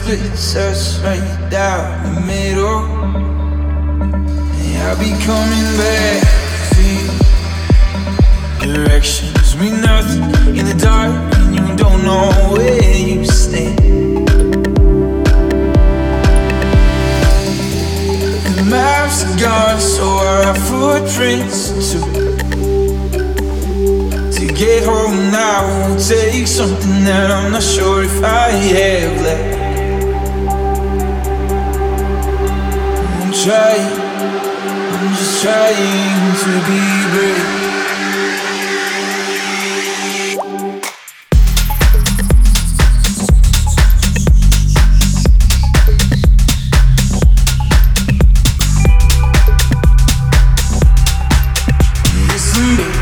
splits us right down the middle. Yeah, I'll be coming back. See, directions mean nothing in the dark, and you don't know where you stand. The maps are gone, so are our footprints too. To get home now will take something that I'm not sure if I have left. I'm just trying to be brave. Listen, baby.